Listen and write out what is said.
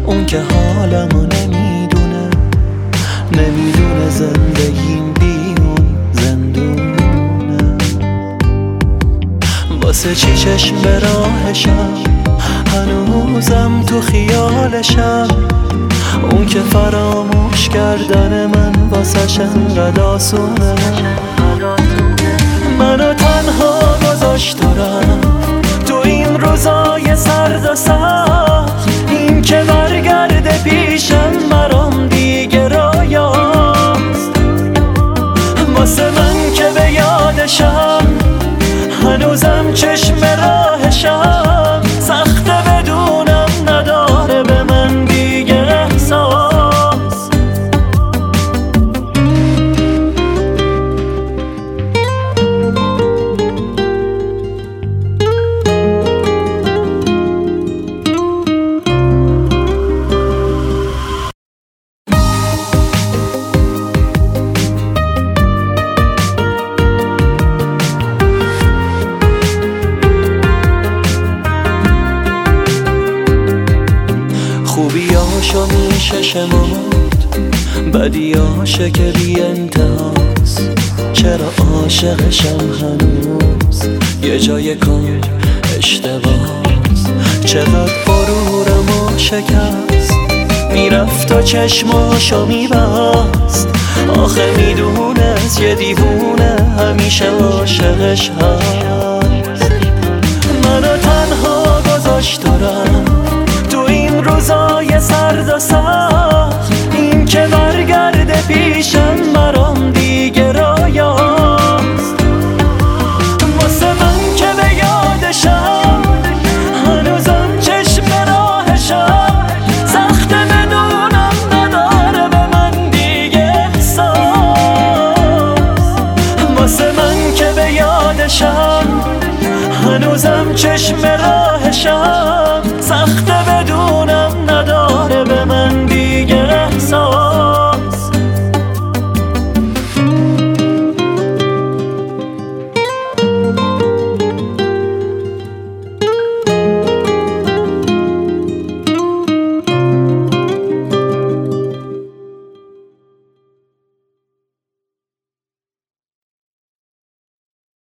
اون که حالمو نمیدونه زندگیم بی اون زندونه. واسه چی چشم به راهشم، هنوزم تو خیالشم. اون که فراموش کردن من واسه انقدر آسونه. منو تنها گذاشت و رفت تو این روزای سرد و سخت. این که برگرده پیشم برام دیگه رایاست. واسه من که به یادشم، هنوزم چشم راهشم. سخته بدونم نداره به من دیگه احساس. خوبیاشو میشه شمرد، بدیاشه که بی انتهاست. چرا عاشقشم هنوز یه جای کار اشتباهست. چقدر غرورمو شکست، میرفت و چشماشو میبست. آخه میدونست یه دیوونه همیشه عاشقش هست. منو تنها گذاشت و رفت تو این روزای سرد و سرد.